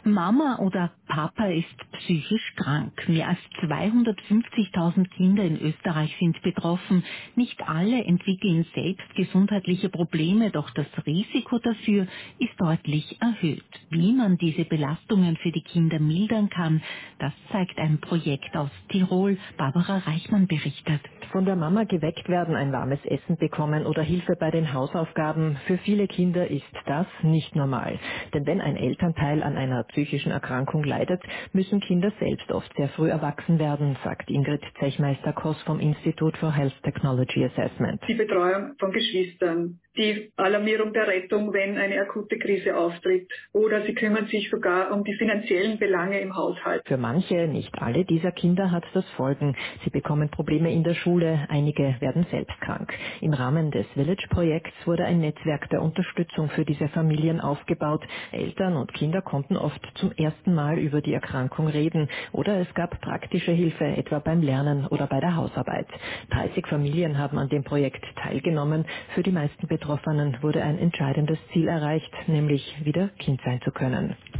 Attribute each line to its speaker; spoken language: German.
Speaker 1: Mama oder Papa ist psychisch krank. Mehr als 250.000 Kinder in Österreich sind betroffen. Nicht alle entwickeln selbst gesundheitliche Probleme, doch das Risiko dafür ist deutlich erhöht. Wie man diese Belastungen für die Kinder mildern kann, das zeigt ein Projekt aus Tirol. Barbara Reichmann berichtet.
Speaker 2: Von der Mama geweckt werden, ein warmes Essen bekommen oder Hilfe bei den Hausaufgaben. Für viele Kinder ist das nicht normal. Denn wenn ein Elternteil an einer psychischen Erkrankung leidet, müssen Kinder selbst oft sehr früh erwachsen werden, sagt Ingrid Zechmeister-Koss vom Institute for Health Technology Assessment.
Speaker 3: Die Betreuung von Geschwistern, die Alarmierung der Rettung, wenn eine akute Krise auftritt. Oder sie kümmern sich sogar um die finanziellen Belange im Haushalt.
Speaker 2: Für manche, nicht alle dieser Kinder hat das Folgen. Sie bekommen Probleme in der Schule, einige werden selbst krank. Im Rahmen des Village-Projekts wurde ein Netzwerk der Unterstützung für diese Familien aufgebaut. Eltern und Kinder konnten oft zum ersten Mal über die Erkrankung reden oder es gab praktische Hilfe, etwa beim Lernen oder bei der Hausarbeit. 30 Familien haben an dem Projekt teilgenommen. Für die meisten Betroffenen wurde ein entscheidendes Ziel erreicht, nämlich wieder Kind sein zu können.